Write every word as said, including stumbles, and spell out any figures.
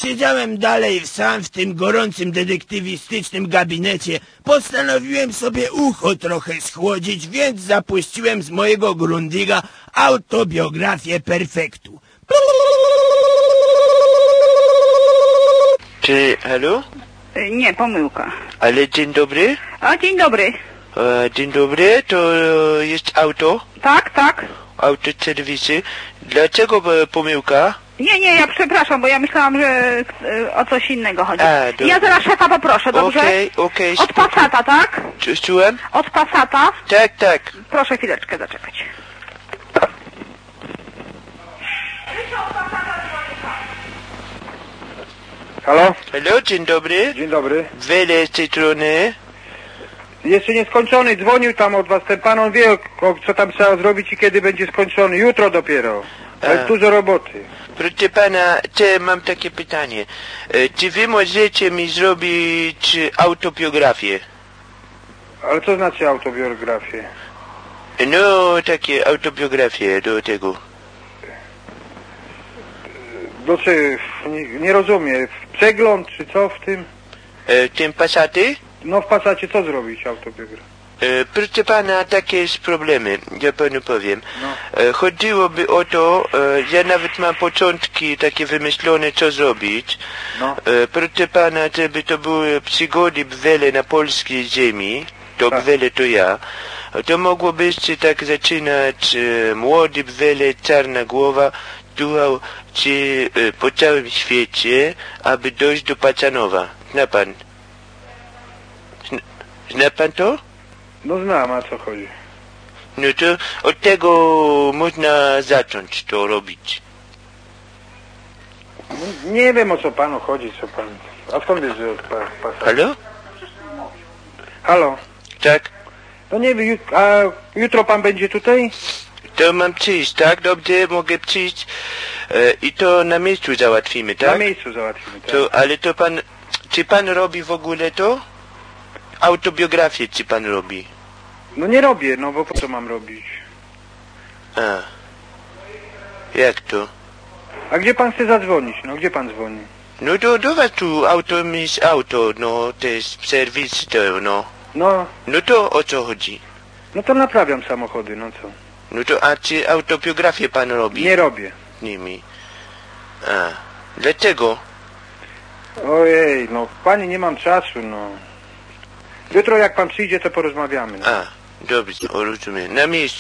siedziałem dalej sam w tym gorącym detektywistycznym gabinecie, postanowiłem sobie ucho trochę schłodzić, więc zapuściłem z mojego Grundiga autobiografię perfektu. Czy, halo? Nie, pomyłka. Ale dzień dobry? A, dzień dobry. E, dzień dobry, to jest auto? Tak, tak. Autoserwisy. Dlaczego e, pomyłka? Nie, nie, ja przepraszam, bo ja myślałam, że e, o coś innego chodzi. A, dobra. Ja zaraz szefa poproszę, dobrze? Okej, okej. Od Passata, tak? Czy- Słucham? Od Passata. Tak, tak. Proszę chwileczkę zaczekać. Halo? Halo, dzień dobry. Dzień dobry. Wele z tej strony. Jeszcze nie skończony, dzwonił tam od was ten pan, on wie o, co tam trzeba zrobić i kiedy będzie skończony. Jutro dopiero. A. Jest dużo roboty. Proszę pana, te mam takie pytanie. E, czy wy możecie mi zrobić autobiografię? Ale co znaczy autobiografię? No, takie autobiografię do tego. Znaczy, nie, nie rozumiem. Przegląd czy co w tym? E, tym Passaty? No w Passacie co zrobić autobiografię? E, proszę pana, takie jest problemy, ja panu powiem. No. E, chodziłoby o to, e, ja nawet mam początki takie wymyślone, co zrobić. No. E, proszę pana, żeby to były przygody Bwele na polskiej ziemi, to Tak. Bwele to ja, to mogłoby się tak zaczynać e, młody Bwele, czarna głowa, tułał się e, po całym świecie, aby dojść do Pacanowa. Zna pan? Zna, zna pan to? No znam, a co chodzi? No to od tego można zacząć to robić. No, nie wiem o co panu chodzi, co pan... A skąd wiesz, że od pa, Passatu? Halo? Halo? Tak? No nie wiem, jut- a jutro pan będzie tutaj? To mam przyjść, tak? Dobrze, mogę przyjść e, i to na miejscu załatwimy, tak? Na miejscu załatwimy, tak? To, ale to pan, czy pan robi w ogóle to? Autobiografię czy pan robi? No nie robię, no bo po co mam robić? A. Jak to? A gdzie pan chce zadzwonić? No gdzie pan dzwoni? No to do was tu auto mis auto, no to jest serwis to, no. No, No to o co chodzi? no to naprawiam samochody, no co? No to a czy autobiografię pan robi? Nie robię. Nimi. A. Dlaczego? Ojej, no panie, nie mam czasu, no. Jutro jak pan przyjdzie, to porozmawiamy. No. A. Dobrze, rozumiem. Na miejscu.